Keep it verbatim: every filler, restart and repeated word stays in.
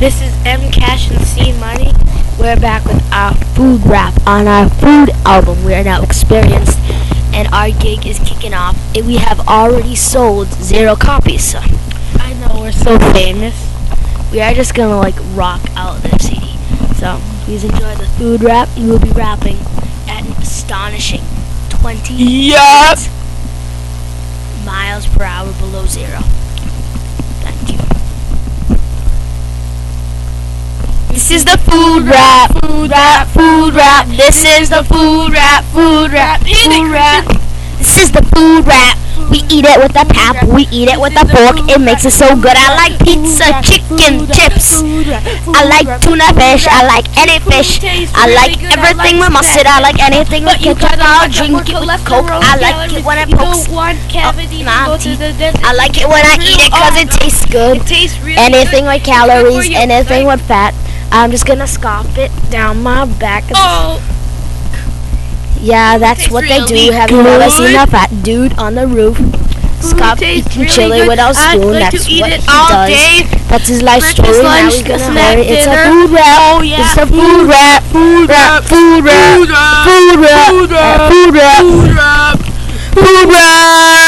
This is M Cash and C Money. We're back with our food rap on our food album. We are now experienced, and our gig is kicking off. And we have already sold zero copies. So I know, we're so famous. we are just gonna like rock out this C D. So please enjoy the food rap. We will be rapping at an astonishing twenty Yes! miles per hour below zero. Thank you. This is the food rap, food rap, food rap. This is the food rap, food rap, food rap. This is the food rap. We eat it with a pap, we eat it with a fork. It makes it so good. I like pizza, chicken, chips. I like tuna fish. I like any fish. I like everything with mustard. I like anything with ketchup. I'll drink it with Coke. I like it when it pokes up my teeth. I like it when I eat it because it tastes good. Anything with calories, anything with fat. I'm just gonna scoff it down my back. Oh! Yeah, that's what they do. Have you ever seen a fat dude on the roof? Scoff eating chili without spoon. That's what he does. That's his life story. Now he's gonna marry. It's a food rap. It's a food rap. Food rap. Food rap. Food rap. Food rap. Food rap. Food rap.